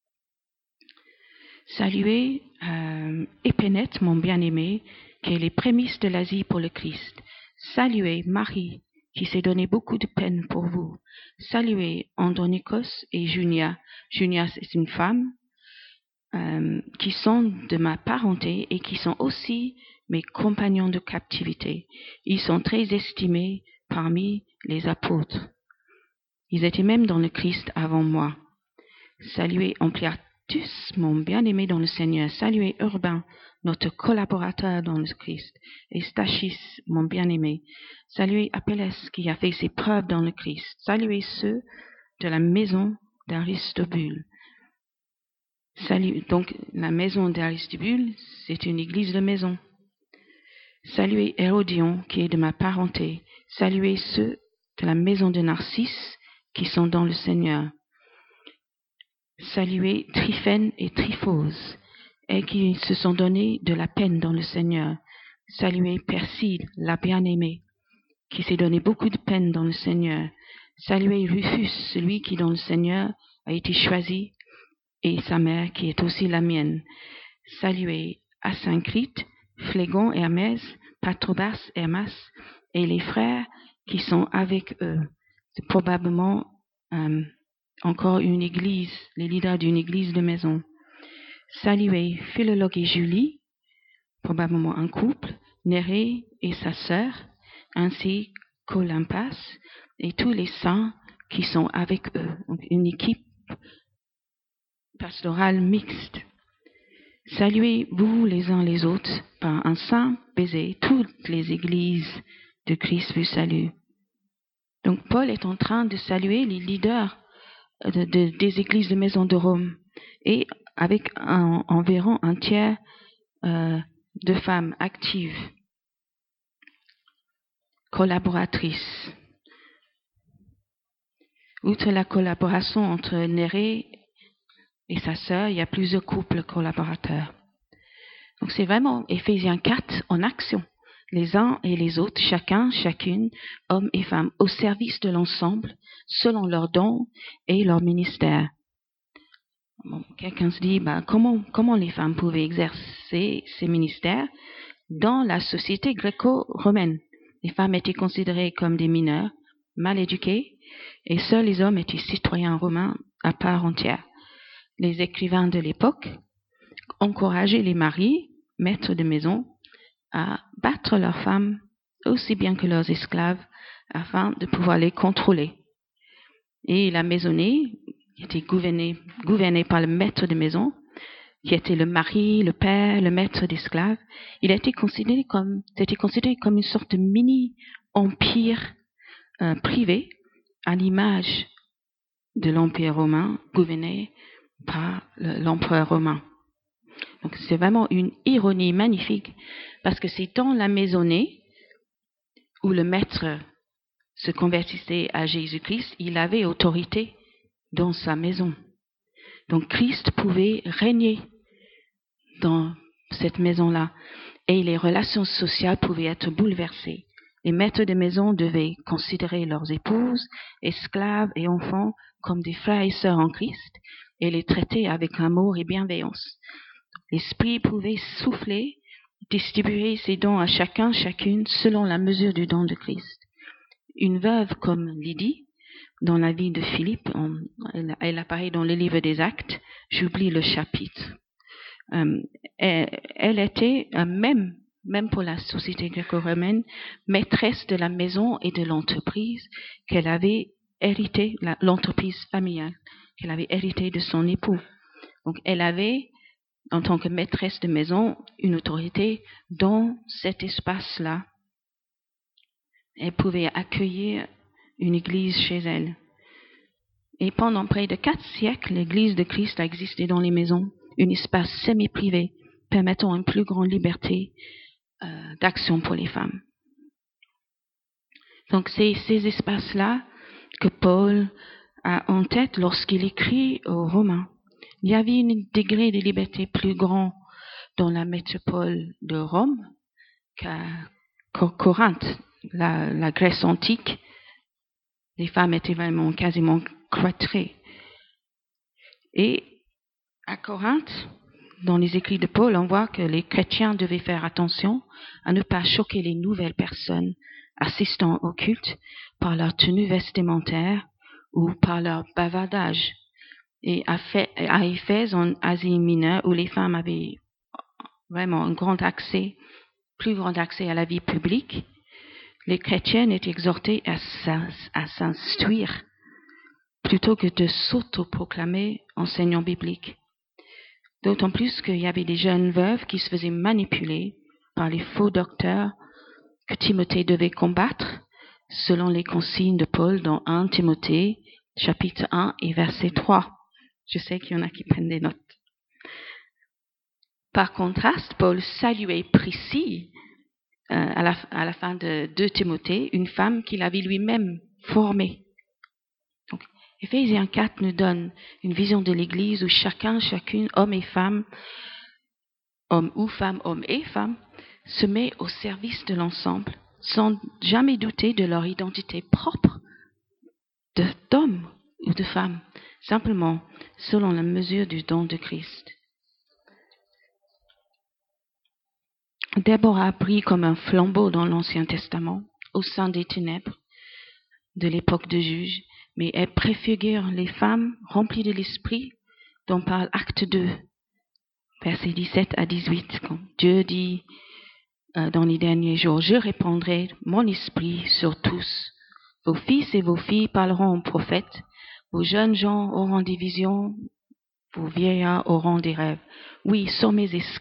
Saluez Épénète, mon bien-aimé, qui est les prémices de l'Asie pour le Christ. Saluez Marie, qui s'est donné beaucoup de peine pour vous. Saluez Andronicos et Junia. Junia, c'est une femme qui sont de ma parenté et qui sont aussi mes compagnons de captivité. Ils sont très estimés parmi les apôtres. Ils étaient même dans le Christ avant moi. Saluez Ampliatus, mon bien-aimé dans le Seigneur. Saluez Urbain, notre collaborateur dans le Christ. Et Stachys, mon bien-aimé. Saluez Apelles, qui a fait ses preuves dans le Christ. Saluez ceux de la maison d'Aristobule. Donc, la maison d'Aristobule, c'est une église de maison. Saluez Hérodion, qui est de ma parenté. Saluez ceux de la maison de Narcisse, qui sont dans le Seigneur. Saluez Tryphène et Tryphose, et qui se sont donnés de la peine dans le Seigneur. Saluez Perside, la bien-aimée. qui s'est donné beaucoup de peine dans le Seigneur. Saluez Rufus, celui qui dans le Seigneur a été choisi, et sa mère qui est aussi la mienne. Saluez Asyncrite, Phlégon et Hermès, Patrobas, Hermas, et les frères qui sont avec eux. C'est probablement encore une église, les leaders d'une église de maison. Saluez Philologue et Julie, probablement un couple, Nérée et sa sœur, ainsi qu'Olympas et tous les saints qui sont avec eux. Donc une équipe pastorale mixte. Saluez-vous les uns les autres par un saint baiser. Toutes les églises de Christ vous saluent. Donc Paul est en train de saluer les leaders des églises de maison de Rome et avec environ un tiers de femmes actives, collaboratrices. Outre la collaboration entre Nérée et sa sœur, il y a plusieurs couples collaborateurs. Donc c'est vraiment Éphésiens 4 en action. Les uns et les autres, chacun, chacune, hommes et femmes, au service de l'ensemble, selon leurs dons et leur ministère. Bon, quelqu'un se dit, comment les femmes pouvaient exercer ces ministères dans la société gréco-romaine? Les femmes étaient considérées comme des mineurs, mal éduquées, et seuls les hommes étaient citoyens romains à part entière. Les écrivains de l'époque encourageaient les maris, maîtres de maison, à battre leurs femmes aussi bien que leurs esclaves afin de pouvoir les contrôler. Et la maisonnée était gouvernée par le maître de maison, qui était le mari, le père, le maître d'esclaves. Il était considéré comme une sorte de mini-empire privé à l'image de l'Empire romain gouverné par l'empereur romain. Donc c'est vraiment une ironie magnifique parce que c'est dans la maisonnée où le maître se convertissait à Jésus-Christ, il avait autorité dans sa maison. Donc Christ pouvait régner dans cette maison-là et les relations sociales pouvaient être bouleversées. Les maîtres de maison devaient considérer leurs épouses, esclaves et enfants comme des frères et sœurs en Christ et les traiter avec amour et bienveillance. L'Esprit pouvait souffler, distribuer ses dons à chacun, chacune, selon la mesure du don de Christ. Une veuve comme Lydie, dans la vie de Philippe, elle apparaît dans le livre des Actes, j'oublie le chapitre. Elle était, même pour la société gréco-romaine, maîtresse de la maison et de l'entreprise qu'elle avait hérité, l'entreprise familiale, qu'elle avait hérité de son époux. Donc elle avait, en tant que maîtresse de maison, une autorité dans cet espace-là. Elle pouvait accueillir une église chez elle. Et pendant près de 4 siècles, l'église de Christ a existé dans les maisons, un espace semi-privé permettant une plus grande liberté d'action pour les femmes. Donc c'est ces espaces-là que Paul a en tête lorsqu'il écrit aux Romains. Il y avait un degré de liberté plus grand dans la métropole de Rome qu'à Corinthe, la Grèce antique. Les femmes étaient vraiment quasiment cloîtrées. Et à Corinthe, dans les écrits de Paul, on voit que les chrétiens devaient faire attention à ne pas choquer les nouvelles personnes assistant au culte par leur tenue vestimentaire ou par leur bavardage. Et à Éphèse, en Asie mineure, où les femmes avaient vraiment un plus grand accès à la vie publique, les chrétiens étaient exhortés à s'instruire plutôt que de s'autoproclamer enseignants bibliques. D'autant plus qu'il y avait des jeunes veuves qui se faisaient manipuler par les faux docteurs que Timothée devait combattre selon les consignes de Paul dans 1 Timothée, chapitre 1 et verset 3. Je sais qu'il y en a qui prennent des notes. Par contraste, Paul saluait Priscille à la fin de 2 Timothée, une femme qu'il avait lui-même formée. Donc, Éphésiens 4 nous donne une vision de l'Église où chacun, chacune, homme et femme, homme ou femme, homme et femme, se met au service de l'ensemble sans jamais douter de leur identité propre d'homme ou de femme, simplement selon la mesure du don de Christ. Déborah brille comme un flambeau dans l'Ancien Testament, au sein des ténèbres de l'époque de Juge, mais elle préfigure les femmes remplies de l'Esprit dont parle Acte 2, versets 17 à 18, quand Dieu dit dans les derniers jours, « Je répandrai mon esprit sur tous. Vos fils et vos filles parleront aux prophètes, vos jeunes gens auront des visions, vos vieillards auront des rêves. Oui, sont mes esclaves. »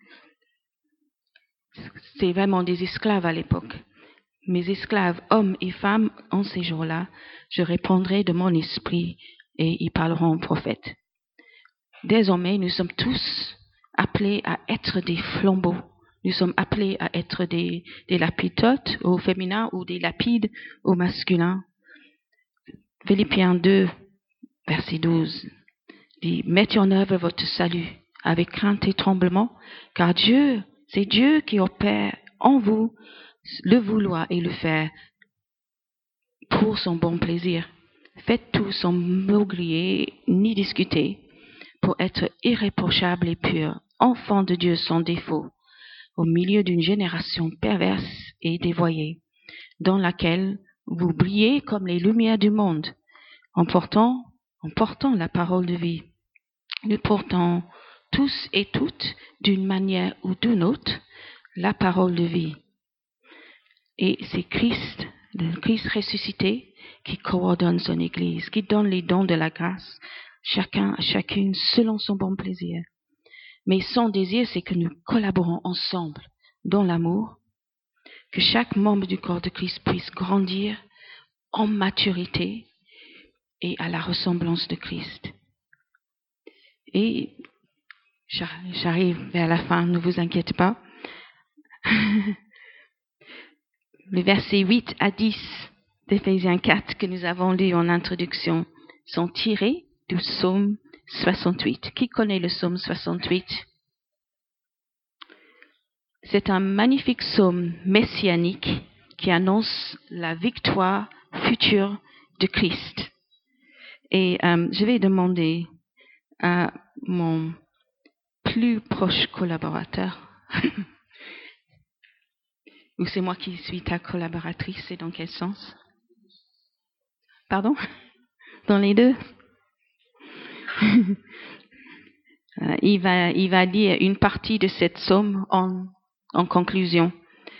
C'est vraiment des esclaves à l'époque. Mes esclaves, hommes et femmes, en ces jours-là, je répandrai de mon esprit et ils parleront aux prophètes. Désormais, nous sommes tous appelés à être des flambeaux. Nous sommes appelés à être des lapidotes au féminin ou des lapides au masculin. Philippiens 2, verset 12, dit « Mettez en œuvre votre salut avec crainte et tremblement, car c'est Dieu qui opère en vous le vouloir et le faire pour son bon plaisir. Faites tout sans maugréer ni discuter, pour être irréprochable et pur, enfant de Dieu sans défaut, au milieu d'une génération perverse et dévoyée, dans laquelle vous brillez comme les lumières du monde, en portant la parole de vie. Nous portons tous et toutes, d'une manière ou d'une autre, la parole de vie. Et c'est Christ, le Christ ressuscité, qui coordonne son Église, qui donne les dons de la grâce, chacun à chacune selon son bon plaisir. Mais son désir, c'est que nous collaborons ensemble dans l'amour, que chaque membre du corps de Christ puisse grandir en maturité et à la ressemblance de Christ. Et j'arrive vers la fin, ne vous inquiétez pas. Les versets 8 à 10 d'Éphésiens 4 que nous avons lus en introduction sont tirés du psaume 68. Qui connaît le psaume 68? C'est un magnifique psaume messianique qui annonce la victoire future de Christ. Et je vais demander à mon plus proche collaborateur, ou c'est moi qui suis ta collaboratrice, c'est dans quel sens? Pardon? Dans les deux? Il va dire une partie de cette psaume en conclusion.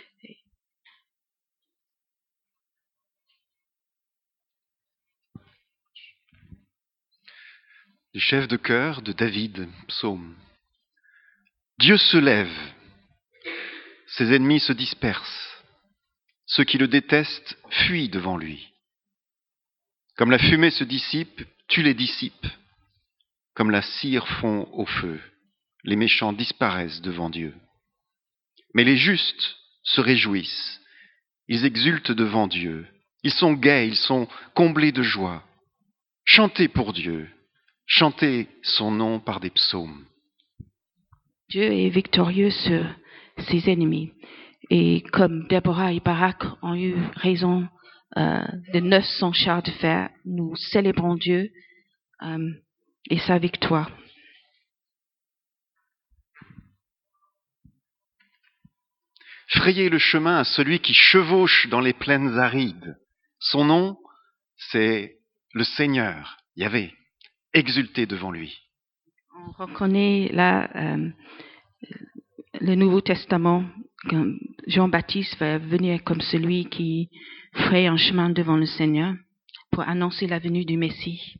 Du chef de chœur de David, psaume. Dieu se lève, ses ennemis se dispersent, ceux qui le détestent fuient devant lui. Comme la fumée se dissipe, tu les dissipes, comme la cire fond au feu, les méchants disparaissent devant Dieu. Mais les justes se réjouissent, ils exultent devant Dieu, ils sont gais, ils sont comblés de joie. Chantez pour Dieu, chantez son nom par des psaumes. Dieu est victorieux sur ses ennemis. Et comme Déborah et Barak ont eu raison de 900 chars de fer, nous célébrons Dieu et sa victoire. Frayez le chemin à celui qui chevauche dans les plaines arides. Son nom, c'est le Seigneur, Yahvé. Exultez devant lui. On reconnaît là le Nouveau Testament. Jean-Baptiste va venir comme celui qui fraye un chemin devant le Seigneur pour annoncer la venue du Messie.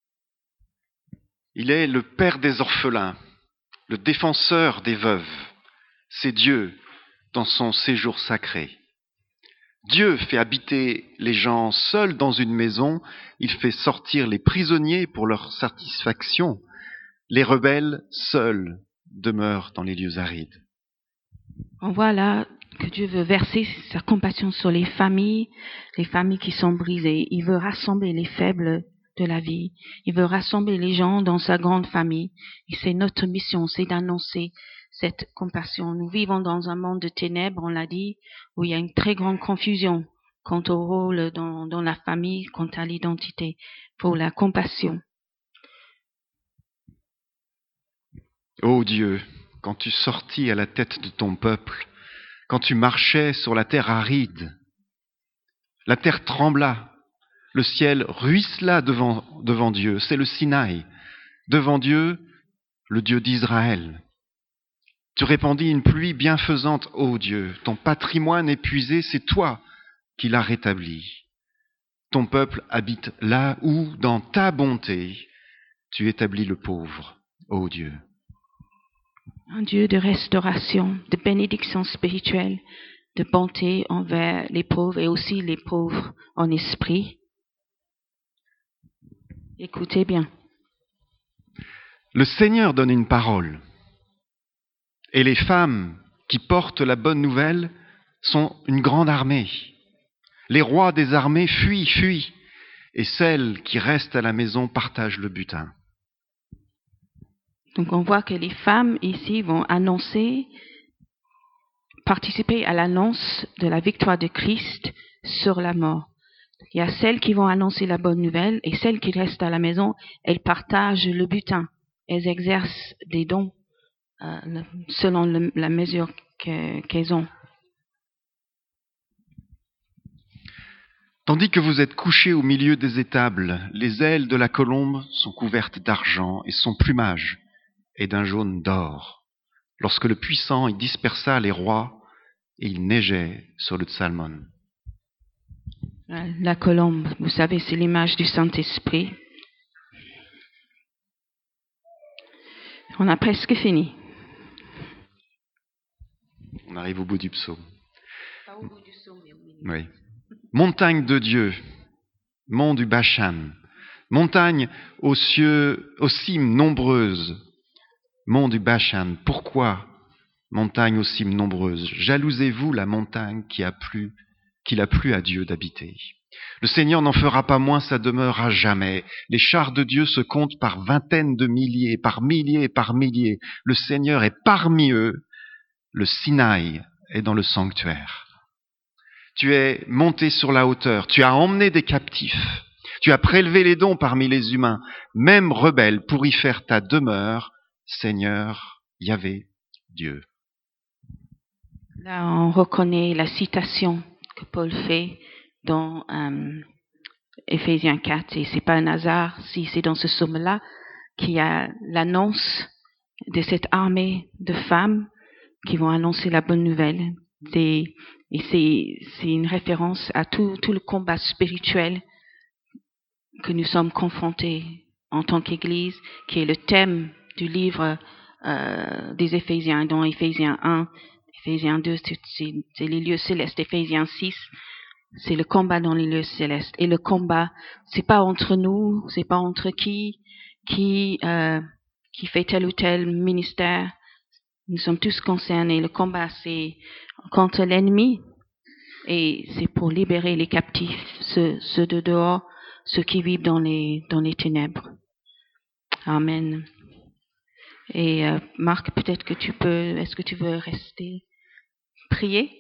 Il est le Père des orphelins, le défenseur des veuves. C'est Dieu dans son séjour sacré. Dieu fait habiter les gens seuls dans une maison, il fait sortir les prisonniers pour leur satisfaction. Les rebelles seuls demeurent dans les lieux arides. On voit là que Dieu veut verser sa compassion sur les familles qui sont brisées. Il veut rassembler les faibles de la vie. Il veut rassembler les gens dans sa grande famille. Et c'est notre mission, c'est d'annoncer cette compassion. Nous vivons dans un monde de ténèbres, on l'a dit, où il y a une très grande confusion quant au rôle dans la famille, quant à l'identité, pour la compassion. Ô Dieu, quand tu sortis à la tête de ton peuple, quand tu marchais sur la terre aride, la terre trembla, le ciel ruissela devant Dieu, c'est le Sinaï, devant Dieu, le Dieu d'Israël. Tu répandis une pluie bienfaisante, ô Dieu, ton patrimoine épuisé, c'est toi qui l'as rétabli. Ton peuple habite là où, dans ta bonté, tu établis le pauvre, ô Dieu. Un Dieu de restauration, de bénédiction spirituelle, de bonté envers les pauvres et aussi les pauvres en esprit. Écoutez bien. Le Seigneur donne une parole, et les femmes qui portent la bonne nouvelle sont une grande armée. Les rois des armées fuient, et celles qui restent à la maison partagent le butin. Donc on voit que les femmes ici vont participer à l'annonce de la victoire de Christ sur la mort. Il y a celles qui vont annoncer la bonne nouvelle et celles qui restent à la maison, elles partagent le butin. Elles exercent des dons selon la mesure qu'elles ont. Tandis que vous êtes couchés au milieu des étables, les ailes de la colombe sont couvertes d'argent et son plumage est d'un jaune d'or. Lorsque le puissant y dispersa les rois, et il neigeait sur le Tsalmon. La colombe, vous savez, c'est l'image du Saint-Esprit. On a presque fini. On arrive au bout du psaume. Pas au bout du psaume, mais au milieu. Oui. Montagne de Dieu, mont du Bashan, montagne aux cimes nombreuses, mont du Bashan. Pourquoi, montagne aux cimes nombreuses, jalousez-vous la montagne qu'il a plu à Dieu d'habiter. Le Seigneur n'en fera pas moins sa demeure à jamais. Les chars de Dieu se comptent par vingtaines de milliers, par milliers et par milliers. Le Seigneur est parmi eux. Le Sinaï est dans le sanctuaire. Tu es monté sur la hauteur, tu as emmené des captifs, tu as prélevé les dons parmi les humains, même rebelles, pour y faire ta demeure, Seigneur, Yahvé, Dieu. Là, on reconnaît la citation que Paul fait dans Éphésiens 4, et c'est pas un hasard si c'est dans ce psaume-là qu'il y a l'annonce de cette armée de femmes qui vont annoncer la bonne nouvelle. Et c'est une référence à tout le combat spirituel que nous sommes confrontés en tant qu'Église, qui est le thème du livre des Éphésiens, dans Éphésiens 1, Éphésiens 2, c'est les lieux célestes, Éphésiens 6, c'est le combat dans les lieux célestes. Et le combat, c'est pas entre nous, c'est pas entre qui fait tel ou tel ministère. Nous sommes tous concernés. Le combat, c'est contre l'ennemi et c'est pour libérer les captifs, ceux de dehors, ceux qui vivent dans les ténèbres. Amen. Et Marc, peut-être que est-ce que tu veux rester prier?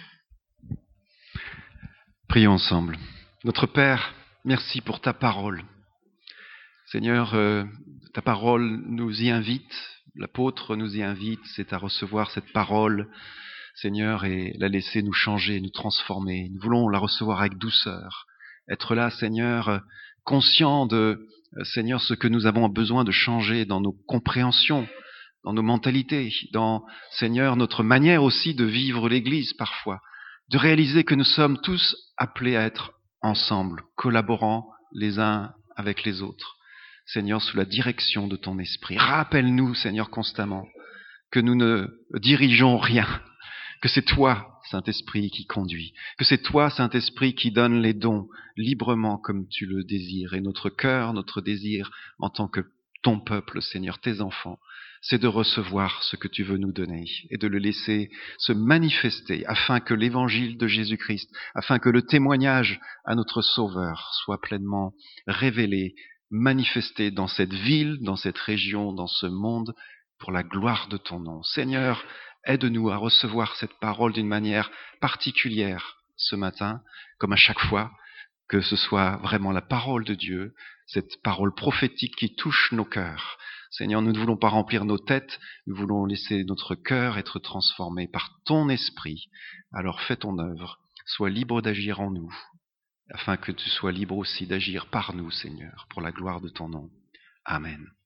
Prions ensemble. Notre Père, merci pour ta parole. Seigneur, ta parole nous y invite, l'apôtre nous y invite, c'est à recevoir cette parole, Seigneur, et la laisser nous changer, nous transformer. Nous voulons la recevoir avec douceur, être là, Seigneur, conscient de, Seigneur, ce que nous avons besoin de changer dans nos compréhensions, dans nos mentalités, dans, Seigneur, notre manière aussi de vivre l'Église parfois, de réaliser que nous sommes tous appelés à être ensemble, collaborant les uns avec les autres. Seigneur, sous la direction de ton esprit. Rappelle-nous, Seigneur, constamment que nous ne dirigeons rien, que c'est toi, Saint-Esprit, qui conduit, que c'est toi, Saint-Esprit, qui donne les dons librement comme tu le désires. Et notre cœur, notre désir, en tant que ton peuple, Seigneur, tes enfants, c'est de recevoir ce que tu veux nous donner et de le laisser se manifester afin que l'évangile de Jésus-Christ, afin que le témoignage à notre Sauveur soit pleinement révélé, manifesté dans cette ville, dans cette région, dans ce monde, pour la gloire de ton nom. Seigneur, aide-nous à recevoir cette parole d'une manière particulière ce matin, comme à chaque fois, que ce soit vraiment la parole de Dieu, cette parole prophétique qui touche nos cœurs. Seigneur, nous ne voulons pas remplir nos têtes, nous voulons laisser notre cœur être transformé par ton esprit. Alors fais ton œuvre, sois libre d'agir en nous, afin que tu sois libre aussi d'agir par nous, Seigneur, pour la gloire de ton nom. Amen.